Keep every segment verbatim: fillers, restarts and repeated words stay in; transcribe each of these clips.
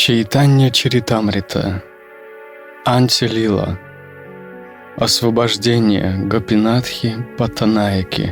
Чайтанья Чаритамрита. Антилила. Освобождение Гопинатхи Паттанайки.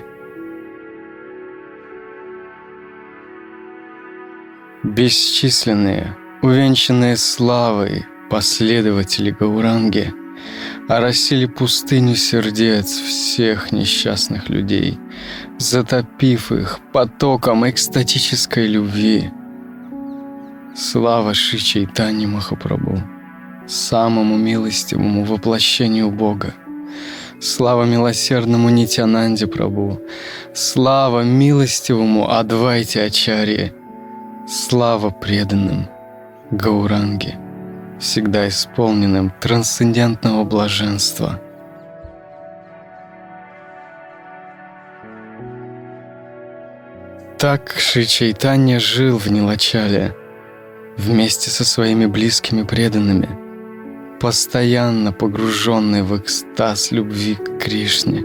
Бесчисленные, увенчанные славой последователи Гауранги оросили пустыню сердец всех несчастных людей, затопив их потоком экстатической любви. Слава Шри Чайтанье Махапрабху, самому милостивому воплощению Бога. Слава милосердному Нитьянанде Прабху. Слава милостивому Адвайте Ачарье. Слава преданным Гауранге, всегда исполненным трансцендентного блаженства. Так Шри Чайтанья жил в Нилачале вместе со своими близкими преданными, постоянно погруженный в экстаз любви к Кришне.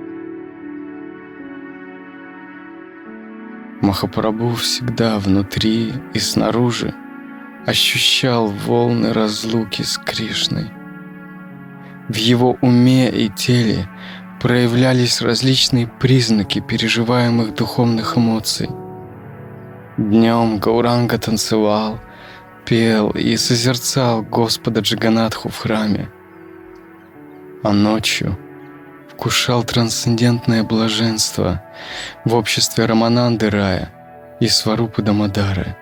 Махапрабху всегда внутри и снаружи ощущал волны разлуки с Кришной. В его уме и теле проявлялись различные признаки переживаемых духовных эмоций. Днем Гауранга танцевал, пел и созерцал Господа Джаганатху в храме, а ночью вкушал трансцендентное блаженство в обществе Рамананды Рая и Сварупы Дамодары.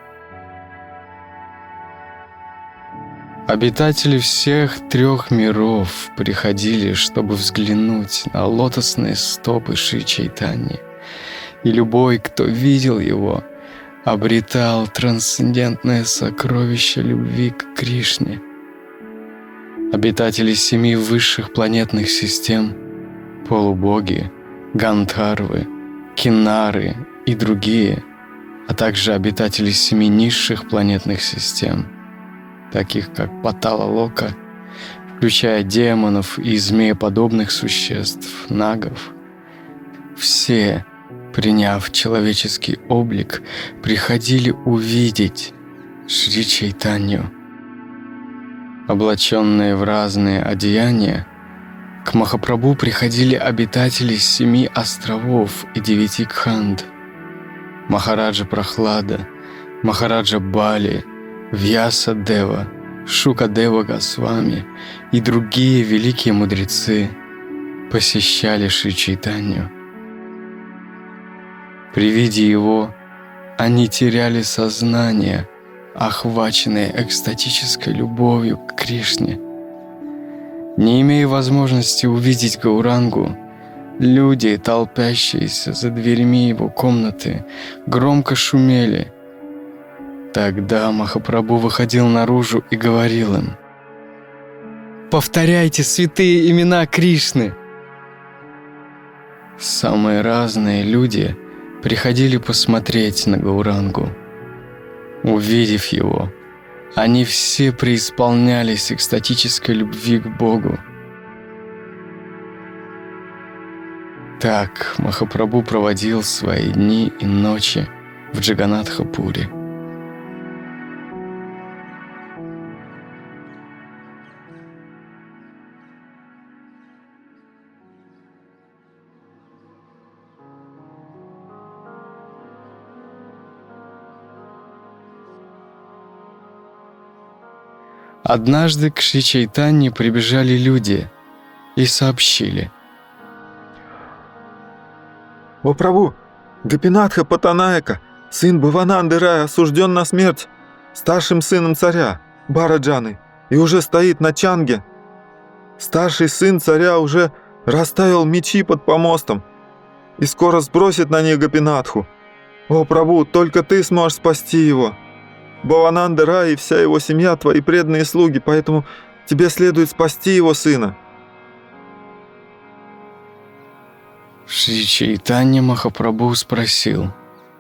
Обитатели всех трех миров приходили, чтобы взглянуть на лотосные стопы Шри Чайтаньи, и любой, кто видел его, обретал трансцендентное сокровище любви к Кришне. Обитатели семи высших планетных систем, полубоги, гандхарвы, кинары и другие, а также обитатели семи низших планетных систем, таких как Патала-лока, включая демонов и змееподобных существ, нагов. Все, приняв человеческий облик, приходили увидеть Шри Чайтанью. Облаченные в разные одеяния, к Махапрабху приходили обитатели семи островов и девяти кханд: Махараджа Прахлада, Махараджа Бали, Вьяса Дева, Шукадева Госвами и другие великие мудрецы посещали Шри Чайтанью. При виде его они теряли сознание, охваченные экстатической любовью к Кришне. Не имея возможности увидеть Гаурангу, люди, толпящиеся за дверьми его комнаты, громко шумели. Тогда Махапрабху выходил наружу и говорил им: «Повторяйте святые имена Кришны!» Самые разные люди приходили посмотреть на Гаурангу. Увидев его, они все преисполнялись экстатической любви к Богу. Так Махапрабху проводил свои дни и ночи в Джаганатха-пуре. Однажды к Шри Чайтанье прибежали люди и сообщили: «О Прабху, Гопинатха Паттанайка, сын Бхавананды Рая, осужден на смерть старшим сыном царя, Бараджаны, и уже стоит на чанге. Старший сын царя уже расставил мечи под помостом и скоро сбросит на них Гопинатху. О Прабху, только ты сможешь спасти его. Бхавананда Рай и вся его семья твои преданные слуги, поэтому тебе следует спасти его сына». Шри Чайтанья Махапрабху спросил: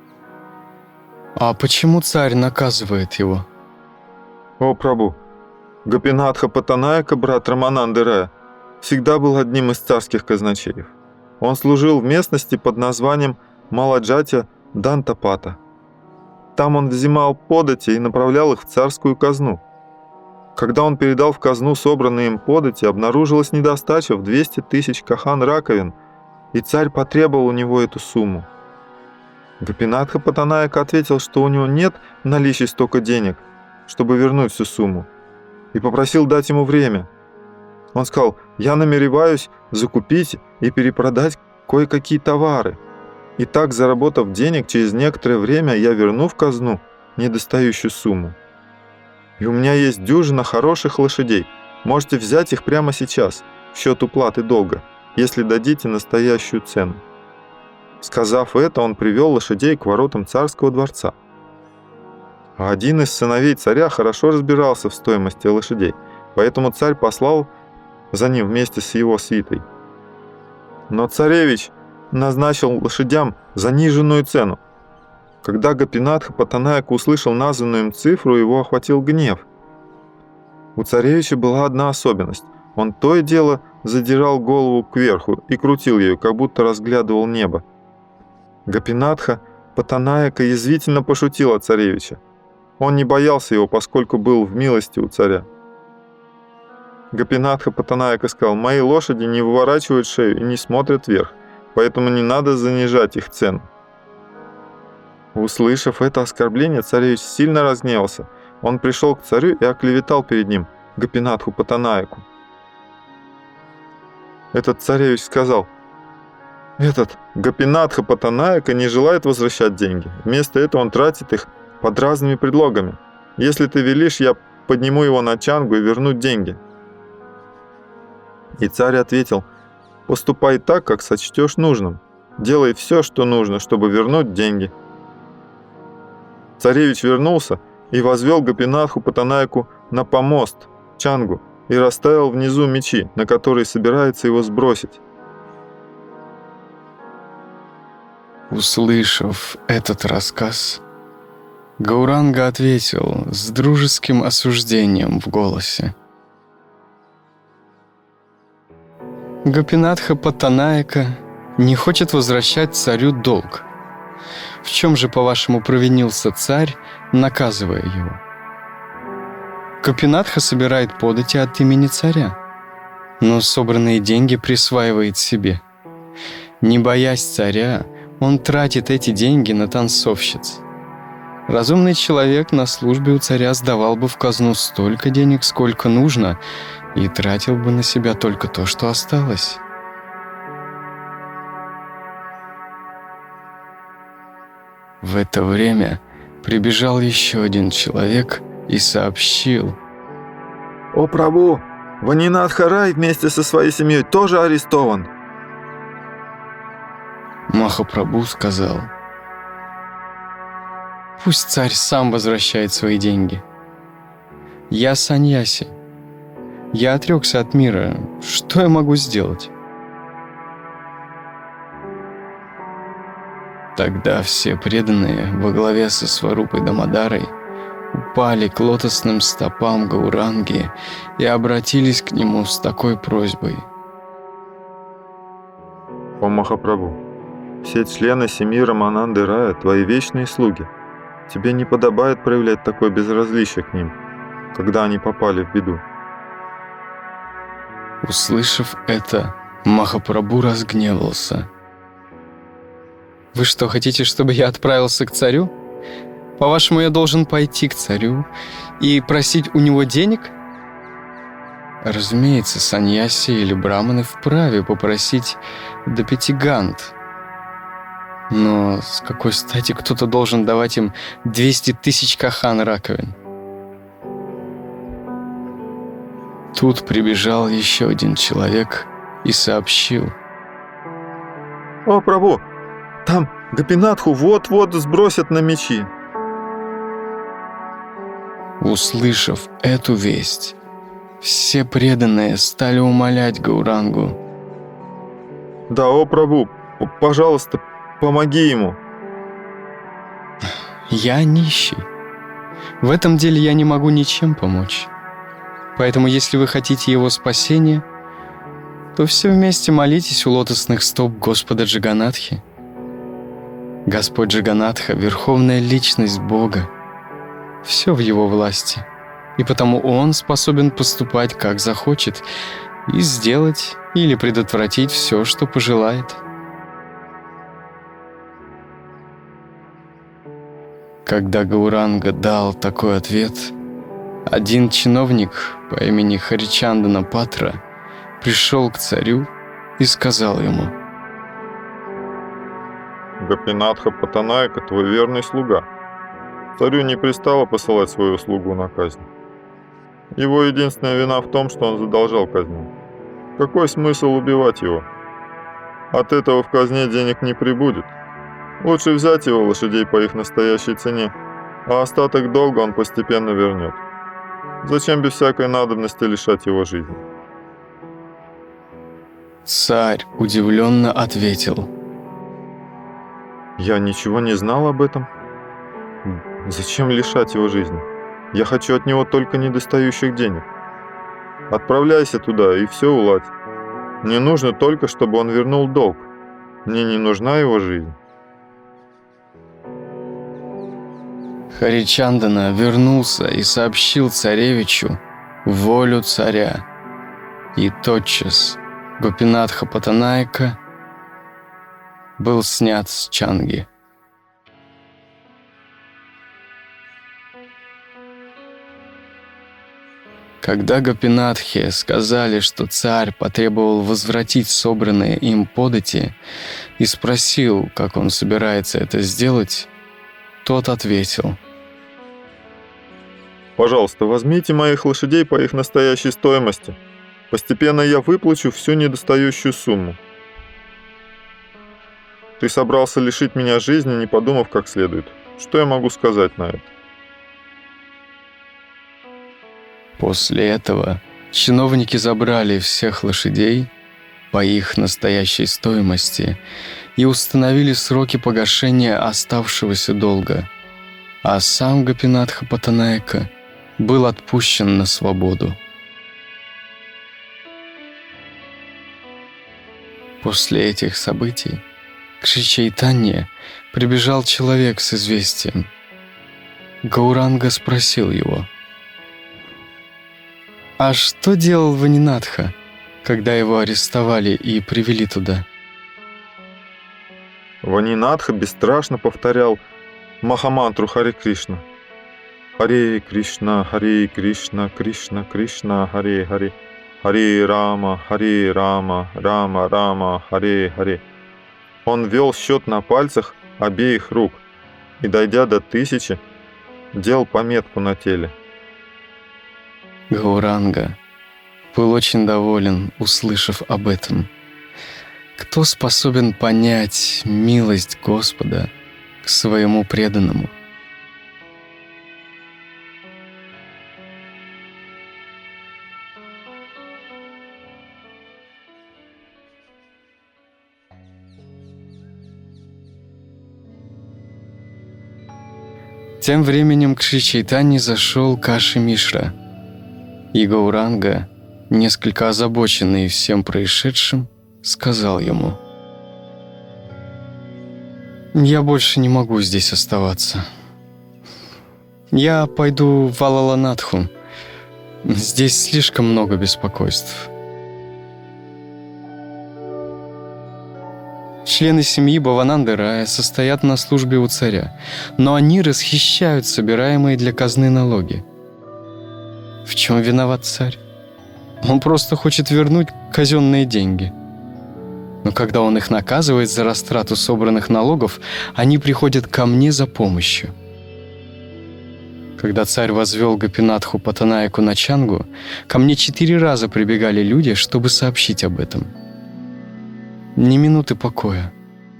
«А почему царь наказывает его?» «О Прабху, Гопинатха Паттанайка, брат Рамананды Рая, всегда был одним из царских казначеев. Он служил в местности под названием Маладжатя Дантапата. Там он взимал подати и направлял их в царскую казну. Когда он передал в казну собранные им подати, обнаружилась недостача в двести тысяч кахан раковин, и царь потребовал у него эту сумму. Гопинатха Паттанаяка ответил, что у него нет в наличии столько денег, чтобы вернуть всю сумму, и попросил дать ему время. Он сказал: «Я намереваюсь закупить и перепродать кое-какие товары, и так, заработав денег, через некоторое время я верну в казну недостающую сумму. И у меня есть дюжина хороших лошадей. Можете взять их прямо сейчас, в счет уплаты долга, если дадите настоящую цену». Сказав это, он привел лошадей к воротам царского дворца. А один из сыновей царя хорошо разбирался в стоимости лошадей, поэтому царь послал за ним вместе с его свитой. Но царевич назначил лошадям заниженную цену. Когда Гопинатха Паттанаяка услышал названную им цифру, его охватил гнев. У царевича была одна особенность. Он то и дело задирал голову кверху и крутил ее, как будто разглядывал небо. Гопинатха Паттанаяка язвительно пошутил о царевиче. Он не боялся его, поскольку был в милости у царя. Гопинатха Паттанаяка сказал: «Мои лошади не выворачивают шею и не смотрят вверх, поэтому не надо занижать их цену». Услышав это оскорбление, царевич сильно разгневался. Он пришел к царю и оклеветал перед ним Гопинатху Паттанаяку. Этот царевич сказал: «Этот Гопинатха Паттанаяка не желает возвращать деньги. Вместо этого он тратит их под разными предлогами. Если ты велишь, я подниму его на чангу и верну деньги». И царь ответил: «Поступай так, как сочтешь нужным. Делай все, что нужно, чтобы вернуть деньги». Царевич вернулся и возвел Гопинатху Паттанаяку на помост, чангу, и расставил внизу мечи, на которые собирается его сбросить. Услышав этот рассказ, Гауранга ответил с дружеским осуждением в голосе: «Гопинатха Паттанаяка не хочет возвращать царю долг. В чем же, по-вашему, провинился царь, наказывая его? Гопинатха собирает подати от имени царя, но собранные деньги присваивает себе. Не боясь царя, он тратит эти деньги на танцовщиц. Разумный человек на службе у царя сдавал бы в казну столько денег, сколько нужно, и тратил бы на себя только то, что осталось». В это время прибежал еще один человек и сообщил: «О, Прабу, Ванинатха Рай вместе со своей семьей тоже арестован». Махапрабху сказал: «Пусть царь сам возвращает свои деньги. Я саньяси. Я отрекся от мира. Что я могу сделать?» Тогда все преданные во главе со Сварупой Дамодарой упали к лотосным стопам Гауранги и обратились к нему с такой просьбой: «О Махапрабху, все члены семьи Рамананды Рая твои вечные слуги. Тебе не подобает проявлять такое безразличие к ним, когда они попали в беду». Услышав это, Махапрабху разгневался. «Вы что, хотите, чтобы я отправился к царю? По-вашему, я должен пойти к царю и просить у него денег?» Разумеется, саньяси или браманы вправе попросить до пяти гант. Но с какой стати кто-то должен давать им двести тысяч кахан раковин? Тут прибежал еще один человек и сообщил: «О, Прабу, там Гопинатху вот-вот сбросят на мечи». Услышав эту весть, все преданные стали умолять Гаурангу: «Да, о Прабу, пожалуйста, помоги ему». «Я нищий. В этом деле я не могу ничем помочь. Поэтому, если вы хотите его спасения, то все вместе молитесь у лотосных стоп Господа Джаганатхи. Господь Джаганатха — верховная личность Бога. Все в Его власти, и потому Он способен поступать, как захочет, и сделать или предотвратить все, что пожелает. Когда Гауранга дал такой ответ, один чиновник по имени Харичандана Патра пришел к царю и сказал ему: «Гопинатха Паттанаека, твой верный слуга. Царю не пристало посылать свою слугу на казнь. Его единственная вина в том, что он задолжал казнить. Какой смысл убивать его? От этого в казне денег не прибудет. Лучше взять его лошадей по их настоящей цене, а остаток долга он постепенно вернет. Зачем без всякой надобности лишать его жизни?» Царь удивленно ответил: «Я ничего не знал об этом. Зачем лишать его жизни? Я хочу от него только недостающих денег. Отправляйся туда и все уладь. Мне нужно только, чтобы он вернул долг. Мне не нужна его жизнь». Харичандана вернулся и сообщил царевичу волю царя. И тотчас Гопинатха Паттанаека был снят с чанги. Когда Гопинатхе сказали, что царь потребовал возвратить собранные им подати и спросил, как он собирается это сделать, тот ответил: «Пожалуйста, возьмите моих лошадей по их настоящей стоимости. Постепенно я выплачу всю недостающую сумму. Ты собрался лишить меня жизни, не подумав как следует. Что я могу сказать на это?» После этого чиновники забрали всех лошадей по их настоящей стоимости и установили сроки погашения оставшегося долга, а сам Гопинатха Паттанаека был отпущен на свободу. После этих событий к Шри Чайтанье прибежал человек с известием. Гауранга спросил его: «А что делал Ванинатха, когда его арестовали и привели туда?» Ванинатха бесстрашно повторял Махамантру Харе Кришна. Харе Кришна, Харе Кришна, Кришна Кришна, Харе Харе, Харе Рама, Харе Рама, Рама Рама, Харе Харе. Он вел счет на пальцах обеих рук и, дойдя до тысячи, делал пометку на теле. Гауранга был очень доволен, услышав об этом. Кто способен понять милость Господа к своему преданному? Тем временем к Шри Чайтанье зашел Каши Мишра, и Гауранга, несколько озабоченный всем происшедшим, сказал ему: «Я больше не могу здесь оставаться. Я пойду в Алаланадху. Здесь слишком много беспокойств». Члены семьи Бхавананды Рая состоят на службе у царя, но они расхищают собираемые для казны налоги. В чем виноват царь? Он просто хочет вернуть казенные деньги. Но когда он их наказывает за растрату собранных налогов, они приходят ко мне за помощью. Когда царь возвел Гопинатху Паттанаеку на чангу, ко мне четыре раза прибегали люди, чтобы сообщить об этом. Ни минуты покоя.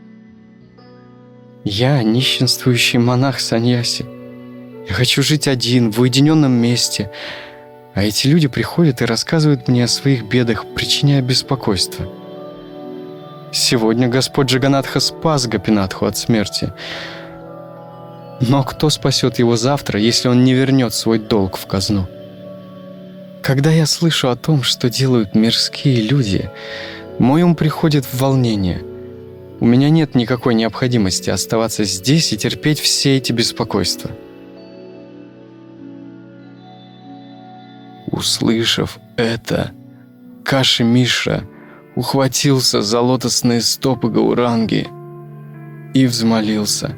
Я нищенствующий монах-саньяси. Я хочу жить один, в уединенном месте. А эти люди приходят и рассказывают мне о своих бедах, причиняя беспокойство. Сегодня Господь Джаганатха спас Гопинатху от смерти. Но кто спасет его завтра, если он не вернет свой долг в казну? Когда я слышу о том, что делают мирские люди, мой ум приходит в волнение. У меня нет никакой необходимости оставаться здесь и терпеть все эти беспокойства». Услышав это, Каши Мишра ухватился за лотосные стопы Гауранги и взмолился: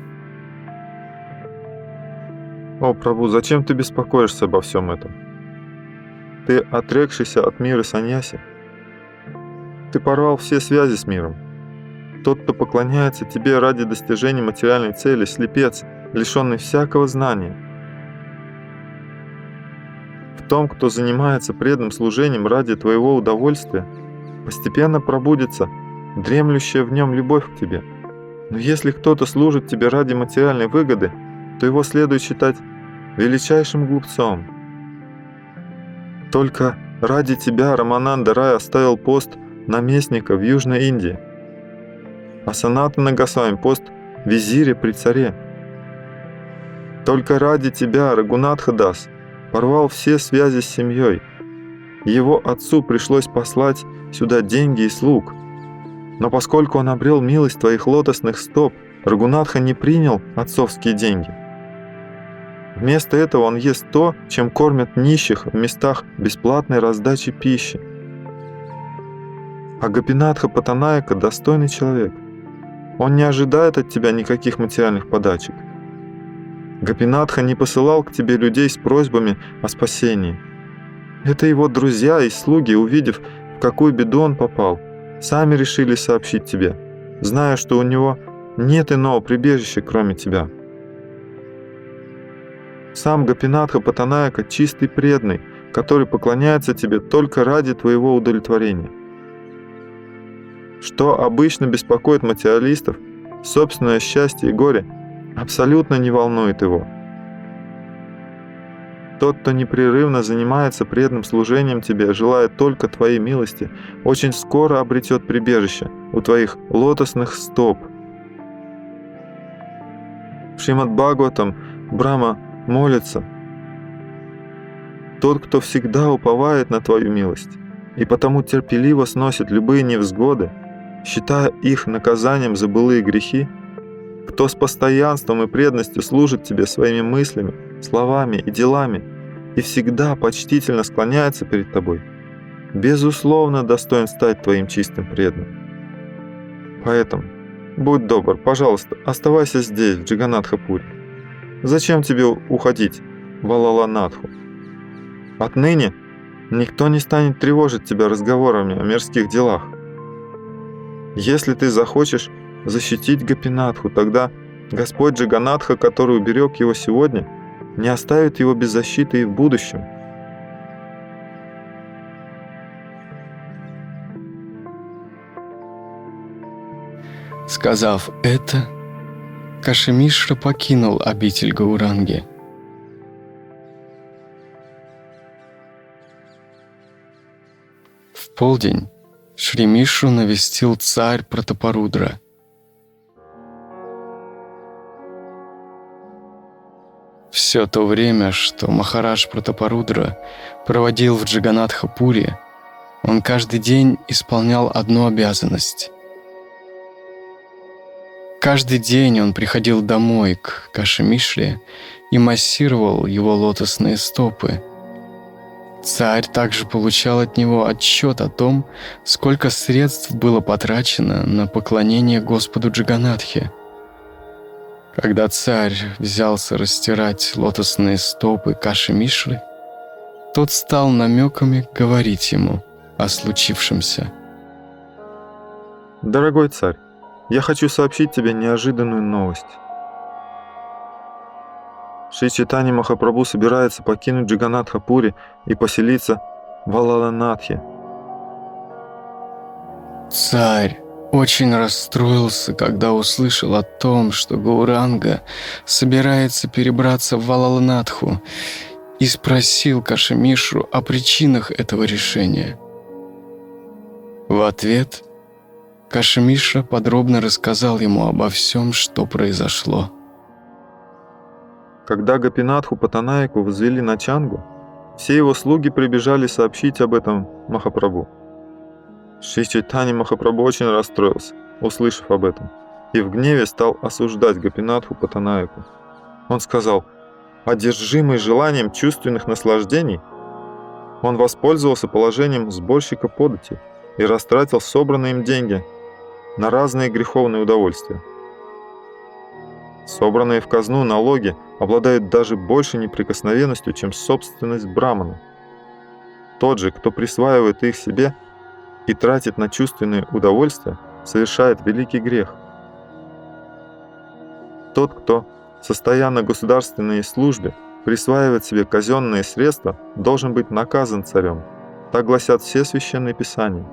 «О, Прабу, зачем ты беспокоишься обо всем этом? Ты отрекшийся от мира саньяси. Ты порвал все связи с миром. Тот, кто поклоняется тебе ради достижения материальной цели, слепец, лишенный всякого знания. В том, кто занимается преданным служением ради твоего удовольствия, постепенно пробудется дремлющая в нем любовь к тебе. Но если кто-то служит тебе ради материальной выгоды, то его следует считать величайшим глупцом. Только ради тебя Рамананда Рай оставил пост наместника в Южной Индии, а Санатана Госвами пост визиря при царе. Только ради тебя Рагунатха Дас порвал все связи с семьей. Его отцу пришлось послать сюда деньги и слуг. Но поскольку он обрел милость твоих лотосных стоп, Рагунатха не принял отцовские деньги. Вместо этого он ест то, чем кормят нищих в местах бесплатной раздачи пищи. А Гопинатха Паттанаяка достойный человек. Он не ожидает от тебя никаких материальных подачек. Гопинатха не посылал к тебе людей с просьбами о спасении. Это его друзья и слуги, увидев, в какую беду он попал, сами решили сообщить тебе, зная, что у него нет иного прибежища, кроме тебя. Сам Гопинатха Паттанаяка чистый преданный, который поклоняется тебе только ради твоего удовлетворения. Что обычно беспокоит материалистов, собственное счастье и горе, абсолютно не волнует его. Тот, кто непрерывно занимается преданным служением тебе, желая только твоей милости, очень скоро обретет прибежище у твоих лотосных стоп. В Шримад Бхагаватам Брахма молится: «Тот, кто всегда уповает на твою милость и потому терпеливо сносит любые невзгоды, считая их наказанием за былые грехи, кто с постоянством и преданностью служит тебе своими мыслями, словами и делами и всегда почтительно склоняется перед тобой, безусловно достоин стать твоим чистым преданным. Поэтому, будь добр, пожалуйста, оставайся здесь, в Джаганнатха-пури. Зачем тебе уходить в Алаланатху? Отныне никто не станет тревожить тебя разговорами о мирских делах. Если ты захочешь защитить Гопинатху, тогда Господь Джаганнатха, который уберег его сегодня, не оставит его без защиты и в будущем». Сказав это, Каши Мишра покинул обитель Гауранги. В полдень Шри Мишру навестил царь Пратапарудра. Все то время, что Махарадж Пратапарудра проводил в Джаганнатха-пури, он каждый день исполнял одну обязанность. Каждый день он приходил домой к Каши Мишре и массировал его лотосные стопы. Царь также получал от него отчет о том, сколько средств было потрачено на поклонение Господу Джаганнатхе. Когда царь взялся растирать лотосные стопы Каши Мишры, тот стал намеками говорить ему о случившемся. «Дорогой царь, я хочу сообщить тебе неожиданную новость. Шри Чайтанья Махапрабху собирается покинуть Джаганнатха-пури и поселиться в Алаланатхе». Царь очень расстроился, когда услышал о том, что Гауранга собирается перебраться в Алаланатху, и спросил Каши Мишру о причинах этого решения. В ответ Каши Мишра подробно рассказал ему обо всем, что произошло. Когда Гопинатху Паттанаяку возвели на Чангу, все его слуги прибежали сообщить об этом Махапрабху. Шри Чайтанья Махапрабху очень расстроился, услышав об этом. и в гневе стал осуждать Гопинатху Паттанаеку. Он сказал: одержимый желанием чувственных наслаждений, он воспользовался положением сборщика подати и растратил собранные им деньги на разные греховные удовольствия. Собранные в казну налоги обладают даже большей неприкосновенностью, чем собственность брамана. Тот же, кто присваивает их себе и тратит на чувственные удовольствия, совершает великий грех. Тот, кто, состоя на государственной службе, присваивает себе казенные средства, должен быть наказан царем. Так гласят все священные писания.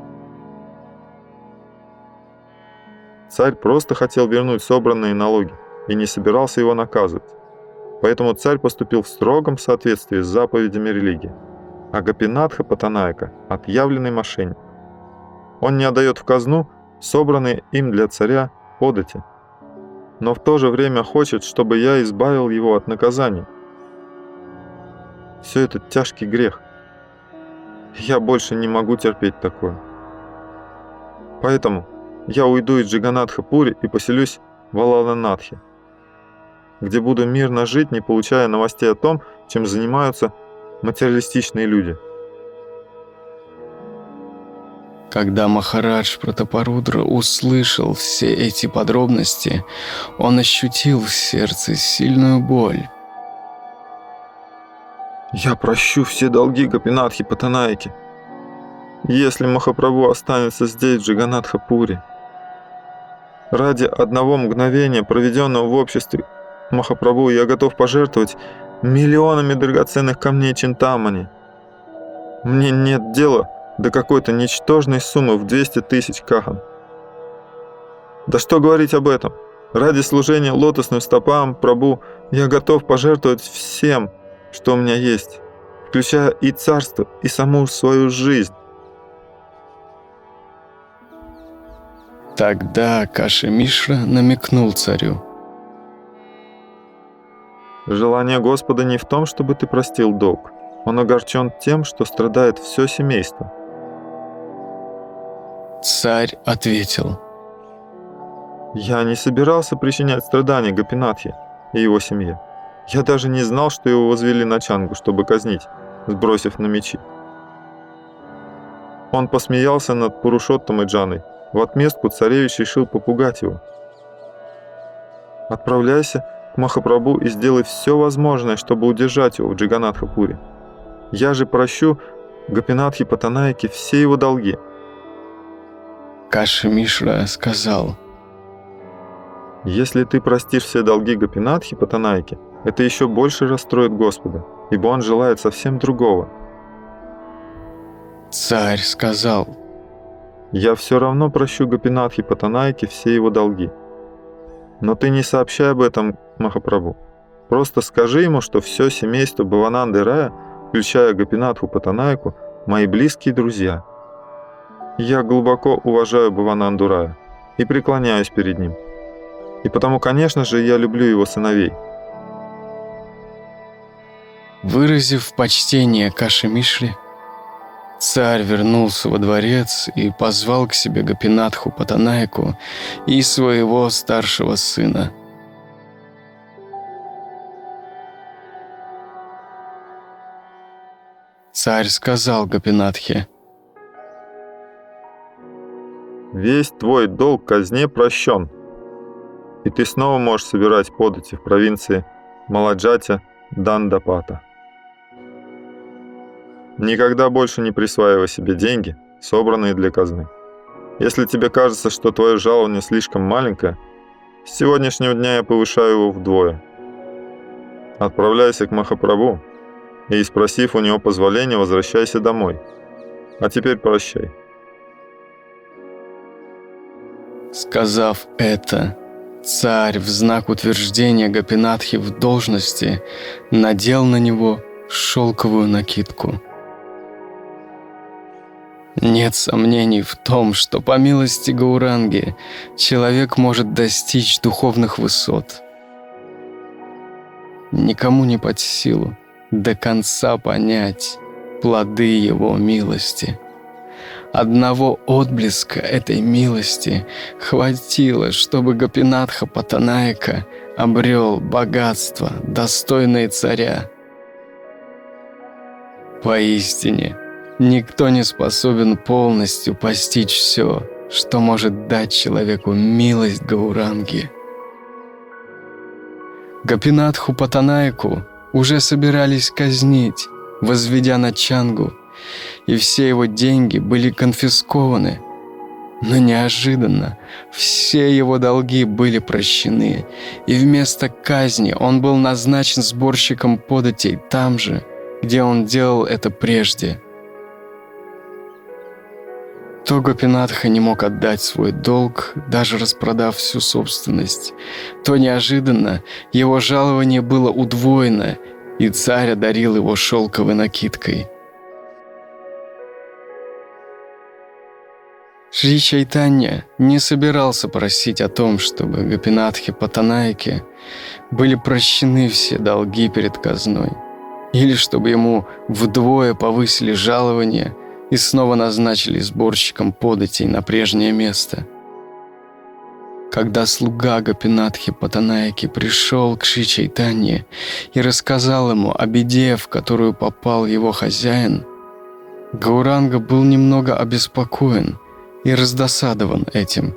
Царь просто хотел вернуть собранные налоги и не собирался его наказывать. Поэтому царь поступил в строгом соответствии с заповедями религии. А Гопинатха Паттанаека – отъявленный мошенник. Он не отдает в казну собранные им для царя подати, но в то же время хочет, чтобы я избавил его от наказания. Все это тяжкий грех. Я больше не могу терпеть такое. Поэтому я уйду из Джаганатха-Пури и поселюсь в Алаланатхе, где буду мирно жить, не получая новостей о том, чем занимаются материалистичные люди. Когда Махарадж Пратапарудра услышал все эти подробности, он ощутил в сердце сильную боль. «Я прощу все долги Гопинатхи Паттанаеки, если Махапрабху останется здесь, в Джаганатха-Пури. Ради одного мгновения, проведенного в обществе Махапрабху, я готов пожертвовать миллионами драгоценных камней Чинтамани. Мне нет дела до какой-то ничтожной суммы в двести тысяч кахан. Да что говорить об этом? Ради служения лотосным стопам Прабху я готов пожертвовать всем, что у меня есть, включая и царство, и саму свою жизнь». Тогда Каши Мишра намекнул царю: «Желание Господа не в том, чтобы ты простил долг. Он огорчен тем, что страдает все семейство». Царь ответил: «Я не собирался причинять страдания Гопинатхе и его семье. Я даже не знал, что его возвели на чангу, чтобы казнить, сбросив на мечи». Он посмеялся над Пурушоттамой Джаной. В отместку царевич решил попугать его. «Отправляйся к Махапрабху и сделай все возможное, чтобы удержать его в Джаганатха-Пури. Я же прощу Гопинатхе Паттанаеке все его долги». Каши Мишра сказал: «Если ты простишь все долги Гопинатхе Паттанаеке, это еще больше расстроит Господа, ибо он желает совсем другого». Царь сказал: «Я все равно прощу Гопинатхе Паттанаеке все его долги. Но ты не сообщай об этом Махапрабху. Просто скажи ему, что все семейство Бхавананды Рая, включая Гопинатху Паттанаеку, мои близкие друзья. Я глубоко уважаю Бхавананду Рая и преклоняюсь перед ним. И потому, конечно же, я люблю его сыновей». Выразив почтение Каши Мишре, царь вернулся во дворец и позвал к себе Гопинатху Паттанаеку и своего старшего сына. Царь сказал Гопинатхе: «Весь твой долг казне прощен, и ты снова можешь собирать подати в провинции Маладжатя Дандапата. Никогда больше не присваивай себе деньги, собранные для казны. Если тебе кажется, что твое жалование слишком маленькое, с сегодняшнего дня я повышаю его вдвое. Отправляйся к Махапрабху и, спросив у него позволения, возвращайся домой. А теперь прощай». Сказав это, царь в знак утверждения Гопинатхи в должности надел на него шелковую накидку. Нет сомнений в том, что по милости Гауранги человек может достичь духовных высот. Никому не под силу до конца понять плоды его милости. Одного отблеска этой милости хватило, чтобы Гопинатха Паттанаика обрел богатство, достойное царя. Поистине, никто не способен полностью постичь все, что может дать человеку милость Гауранги. Гопинатху Паттанайку уже собирались казнить, возведя на Чангу, и все его деньги были конфискованы. Но неожиданно все его долги были прощены, и вместо казни он был назначен сборщиком податей там же, где он делал это прежде. То Гопинатха не мог отдать свой долг, даже распродав всю собственность, то неожиданно его жалование было удвоено, и царь одарил его шелковой накидкой. Шри Чайтанья не собирался просить о том, чтобы Гопинатхе Паттанайке были прощены все долги перед казной, или чтобы ему вдвое повысили жалование и снова назначили сборщиком податей на прежнее место. Когда слуга Гопинатхи Паттанайки пришел к Шри Чайтанье и рассказал ему о беде, в которую попал его хозяин, Гауранга был немного обеспокоен и раздосадован этим.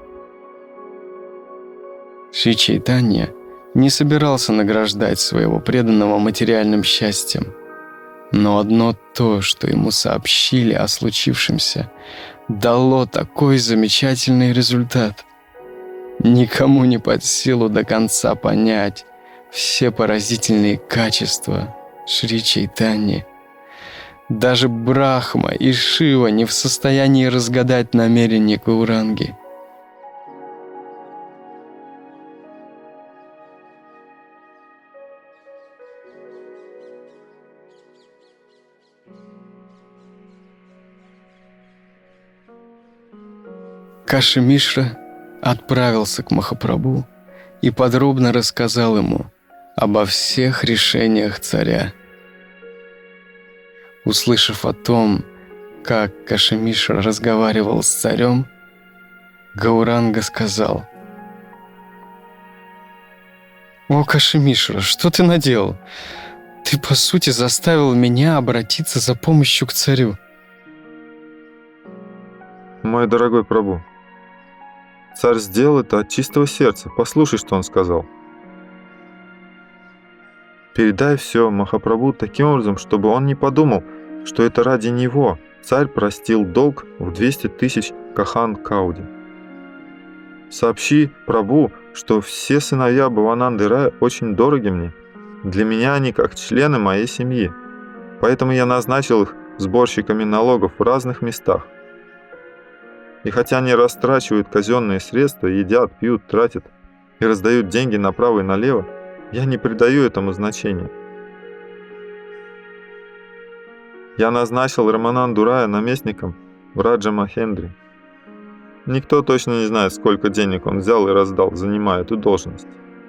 Шри Чайтанья не собирался награждать своего преданного материальным счастьем, но одно то, что ему сообщили о случившемся, дало такой замечательный результат. Никому не под силу до конца понять все поразительные качества Шри Чайтаньи. Даже Брахма и Шива не в состоянии разгадать намерения Гауранги. Каши Мишра отправился к Махапрабху и подробно рассказал ему обо всех решениях царя. Услышав о том, как Каши Мишра разговаривал с царем, Гауранга сказал: «О, Каши Мишра, что ты наделал? Ты, по сути, заставил меня обратиться за помощью к царю». Мой дорогой Прабху, царь сделал это от чистого сердца. Послушай, что он сказал. Передай все Махапрабху таким образом, чтобы он не подумал, что это ради него царь простил долг в двести тысяч кахан кауди. Сообщи Прабху, что все сыновья Бхавананды Рая очень дороги мне. Для меня они как члены моей семьи. Поэтому я назначил их сборщиками налогов в разных местах. И хотя они растрачивают казенные средства, едят, пьют, тратят и раздают деньги направо и налево, я не придаю этому значения. Я назначил Рамананду Рая наместником в Раджа Махендре. Никто точно не знает, сколько денег он взял и раздал, занимая эту должность.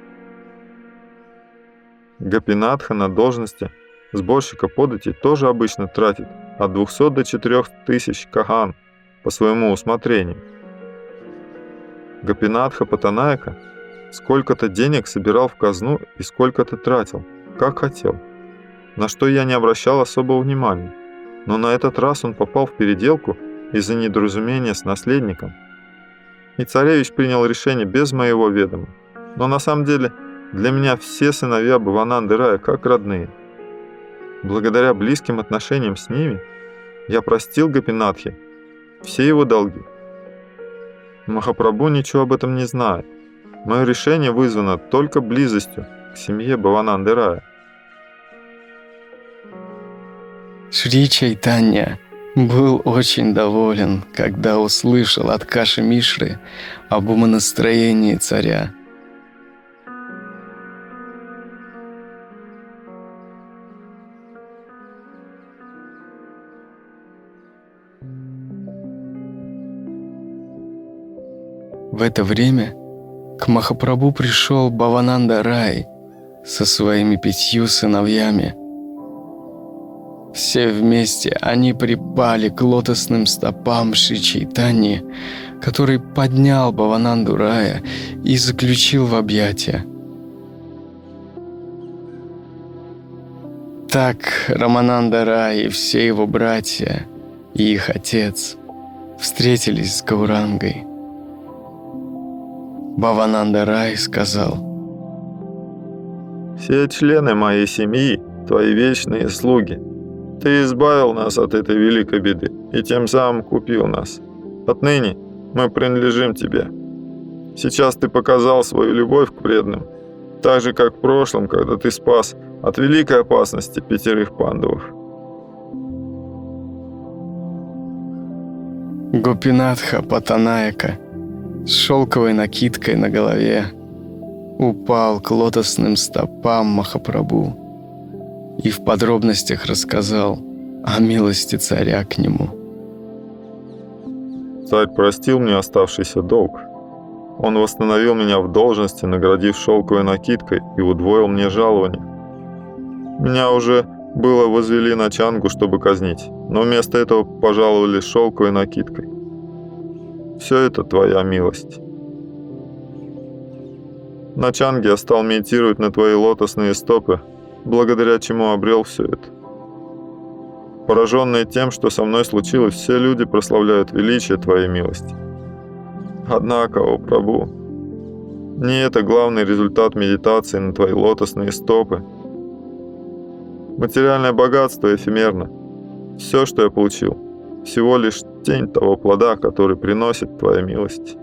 Гопинатха на должности сборщика податей тоже обычно тратит от двухсот до четырёх тысяч кахан по своему усмотрению. Гопинатха Паттанайка сколько-то денег собирал в казну и сколько-то тратил, как хотел, на что я не обращал особого внимания. Но на этот раз он попал в переделку из-за недоразумения с наследником. И царевич принял решение без моего ведома. Но на самом деле для меня все сыновья Бхавананды Рая как родные. Благодаря близким отношениям с ними я простил Гопинатхе все его долги. Махапрабху ничего об этом не знает. Мое решение вызвано только близостью к семье Бхавананды Рая. Шри Чайтанья был очень доволен, когда услышал от Каши Мишры об умонастроении царя. В это время к Махапрабху пришел Бхавананда Рай со своими пятью сыновьями. Все вместе они припали к лотосным стопам Шри Чайтаньи, который поднял Бхавананду Рая и заключил в объятия. Так Рамананда Рай и все его братья и их отец встретились с Гаурангой. Бхавананда Рай сказал: «Все члены моей семьи – твои вечные слуги. Ты избавил нас от этой великой беды и тем самым купил нас. Отныне мы принадлежим тебе. Сейчас ты показал свою любовь к преданным, так же, как в прошлом, когда ты спас от великой опасности пятерых пандавов». Гопинатха Паттанаяка с шелковой накидкой на голове упал к лотосным стопам Махапрабху и в подробностях рассказал о милости царя к нему. «Царь простил мне оставшийся долг. Он восстановил меня в должности, наградив шелковой накидкой, и удвоил мне жалование. Меня уже было возвели на чангу, чтобы казнить, но вместо этого пожаловали шелковой накидкой. Все это твоя милость. На чанге я стал медитировать на твои лотосные стопы, благодаря чему обрел все это. Пораженные тем, что со мной случилось, все люди прославляют величие твоей милости. Однако, о Прабху, не это главный результат медитации на твои лотосные стопы. Материальное богатство эфемерно. Все, что я получил, всего лишь тень того плода, который приносит твоя милость.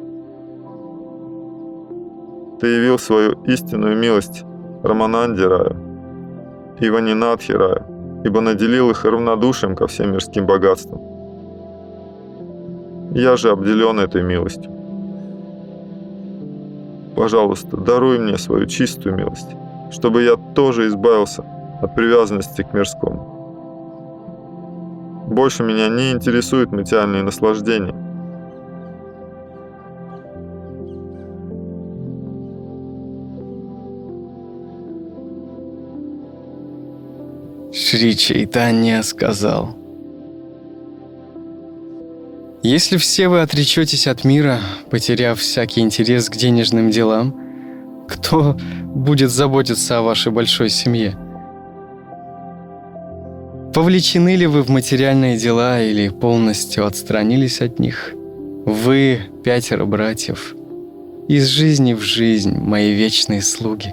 Ты явил свою истинную милость Рамананде Раю и Ванинатхе Раю, ибо наделил их равнодушием ко всем мирским богатствам. Я же обделен этой милостью. Пожалуйста, даруй мне свою чистую милость, чтобы я тоже избавился от привязанности к мирскому. Больше меня не интересуют материальные наслаждения. Шри Чайтанья сказал: «Если все вы отречетесь от мира, потеряв всякий интерес к денежным делам, кто будет заботиться о вашей большой семье? Повлечены ли вы в материальные дела или полностью отстранились от них? Вы, пятеро братьев, из жизни в жизнь мои вечные слуги.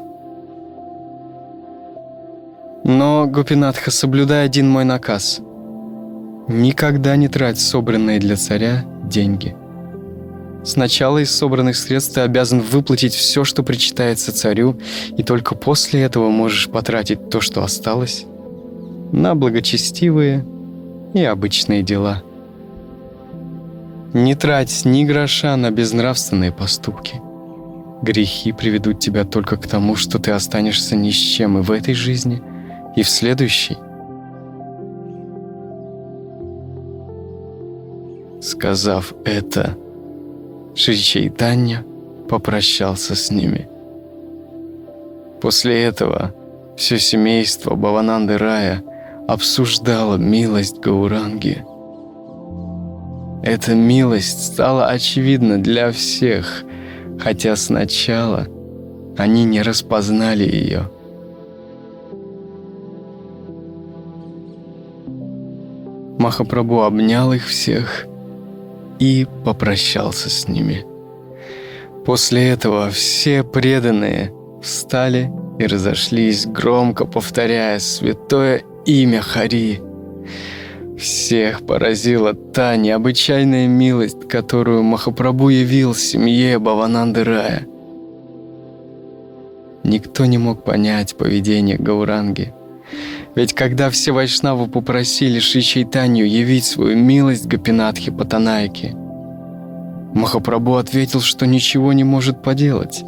Но, Гопинатха, соблюдай один мой наказ. Никогда не трать собранные для царя деньги. Сначала из собранных средств ты обязан выплатить все, что причитается царю, и только после этого можешь потратить то, что осталось, на благочестивые и обычные дела. Не трать ни гроша на безнравственные поступки. Грехи приведут тебя только к тому, что ты останешься ни с чем и в этой жизни, и в следующей. Сказав это, Шри Чайтанья попрощался с ними. После этого все семейство Бхавананды Рая обсуждало милость Гауранги. Эта милость стала очевидна для всех, хотя сначала они не распознали ее. Махапрабху обнял их всех и попрощался с ними. После этого все преданные встали и разошлись, громко повторяя святое имя Хари. Всех поразила та необычайная милость, которую Махапрабху явил семье Бхавананды Рая. Никто не мог понять поведение Гауранги. Ведь когда все вайшнавы попросили Шри Чайтанью явить свою милость Гопинатхе Паттанайке, Махапрабху ответил, что ничего не может поделать.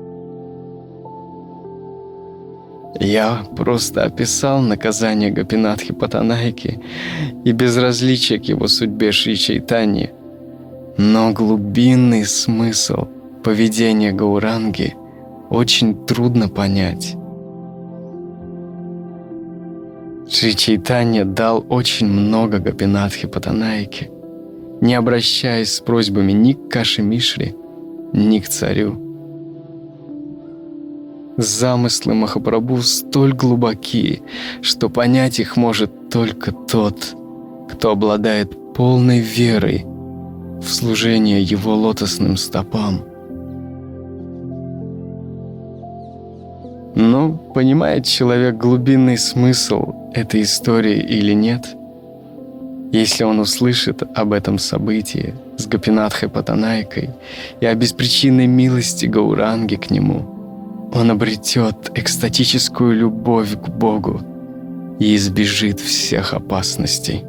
Я просто описал наказание Гопинатхи Паттанайки и безразличие к его судьбе Шри Чайтаньи, но глубинный смысл поведения Гауранги очень трудно понять. Шри Чайтанья дал очень много Гопинатхе Паттанайке, не обращаясь с просьбами ни к Каши Мишре, ни к царю. Замыслы Махапрабху столь глубоки, что понять их может только тот, кто обладает полной верой в служение его лотосным стопам. Но понимает человек глубинный смысл этой истории или нет? Если он услышит об этом событии с Гопинатхой Паттанайкой и о беспричинной милости Гауранги к нему, он обретет экстатическую любовь к Богу и избежит всех опасностей.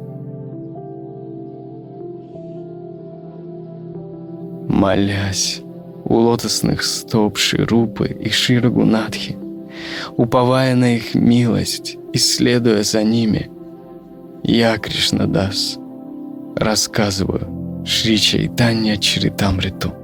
Молясь у лотосных стоп Шри Рупы и Шри Рагунатхи, уповая на их милость и следуя за ними, я, Кришнадас, рассказываю Шри Чайтанья Чаритамриту.